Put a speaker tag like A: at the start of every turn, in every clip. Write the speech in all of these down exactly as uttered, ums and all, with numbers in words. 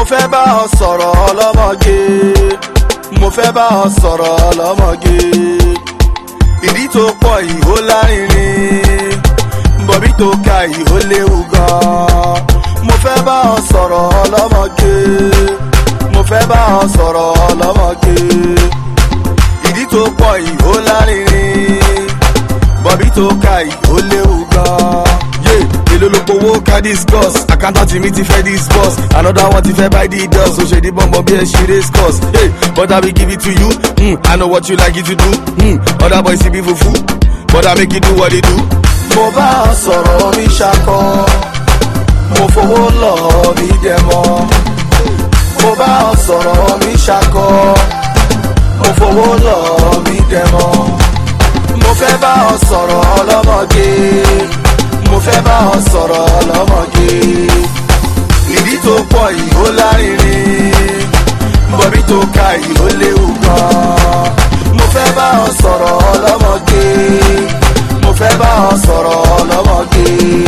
A: fẹ́ bá ọ sọ̀rọ̀ ọlọ́mọge, mo fẹ́ bá ọ sọ̀rọ̀ ọlọ́mọge. Ìdí tó pọ̀ ìhó lárinrin, bọ̀bí tó ka ìhó léwu gan. Mo fẹ́ bá ọ sọ̀rọ̀ ọlọ́mọge, mo fẹ́ bá ọ sọ̀rọ̀ ọlọ́mọge. Ìdí tó pọ̀ ìhó lárinrin, bọ̀bí tó ka ìhó léwu gan. Èló ló powó ká discuss, accountant mi ti fẹ́ this boss, another one ti fẹ́ buy the doors, so ṣe di bọ́m̀bọ̀n bí ẹ ṣe race course. Hey, but I will give it to you, mm, I know what you like it to do, mm, other boys see be fufu, but I make you do what they do. Mo bá ọ sọ̀rọ̀ mi ṣakọ, mo fowó lọ mi dẹ̀mọ́. Mo bá ọ sọ̀rọ̀ mi ṣakọ, mo fowó lọ mi dẹ̀mọ́. Mo fẹ́ bá ọ sọ̀rọ̀ ọlọ́mọge, mo fẹ́ bá ọ sọ̀rọ̀ ọlọ́mọge. Ìdí tó pọ̀ ìhó lárinrin, bọ̀bí tó ka ìhó léwu gan. Mo fẹ́ bá ọ sọ̀rọ̀ ọlọ́mọge, mo fẹ́ bá ọ sọ̀rọ̀ ọlọ́mọge.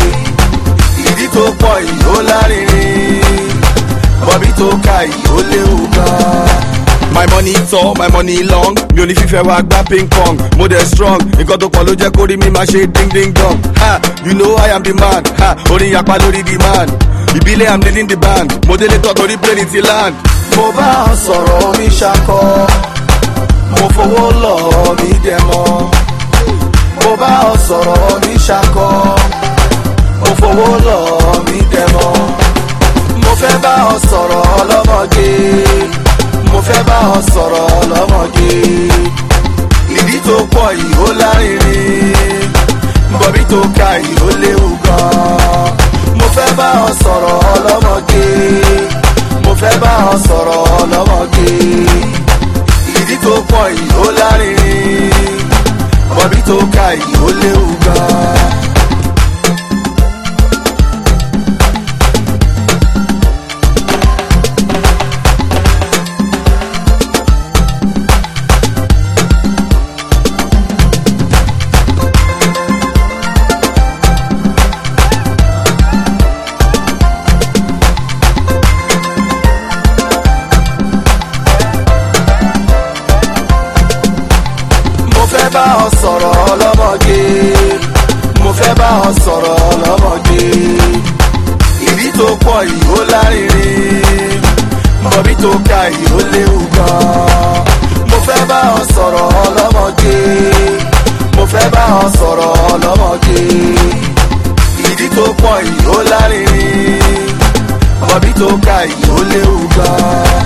A: Ìdí tó pọ̀ ìhó lárinrin, bọ̀bí tó ka ìhó léwu gan. My money tall, my money long, mi ò ní fífẹ́ wá gbá ping pong. Mo dẹ̀ strong, nǹkan tó pọ̀ ló jẹ́ kó rí mi máa ṣe ding ding dong. Ha, you know I am the man, ha, orin yapa lórí the man. Ìbílẹ̀ I'm leading the band, mo délé tọ́ torí plane ti land. Mo bá ọ sọ̀rọ̀ mi ṣakọ, mo fowó lọ mi dẹ̀mọ́. Mo bá ọ sọ̀rọ̀ mi ṣakọ, mo fowó lọ mi dẹ̀mọ́. Mo fẹ́ bá ọ sọ̀rọ̀ ọlọ́mọge, mo fẹ́ bá ọ sọ̀rọ̀ ọlọ́mọge. Ìdí tó pọ̀ ìhó lárinrin, bọ̀bí tó ka ìhó léwu gan. Mo fẹ́ bá ọ sọ̀rọ̀ ọlọ́mọge, mo fẹ́ bá ọ sọ̀rọ̀ ọlọ́mọge. Ìdí tó pọ̀ ìhó lárinrin, bọ̀bí tó ka ìhó léwu gan. Mo fẹ́ bá ọ sọ̀rọ̀ ọlọ́mọge, mo fẹ́ bá ọ sọ̀rọ̀ ọlọ́mọge. Ìdí tó pọ̀ ìhó lárinrin, bọ̀bí tó ka ìhó léwu gan. Mo fẹ́ bá ọ sọ̀rọ̀ ọlọ́mọge, mo fẹ́ bá ọ sọ̀rọ̀ ọlọ́mọge. Ìdí tó pọ̀ ìhó lárinrin, bọ̀bí tó ka ìhó léwu gan.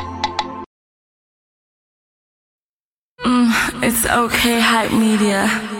B: It's okay, Hype Media.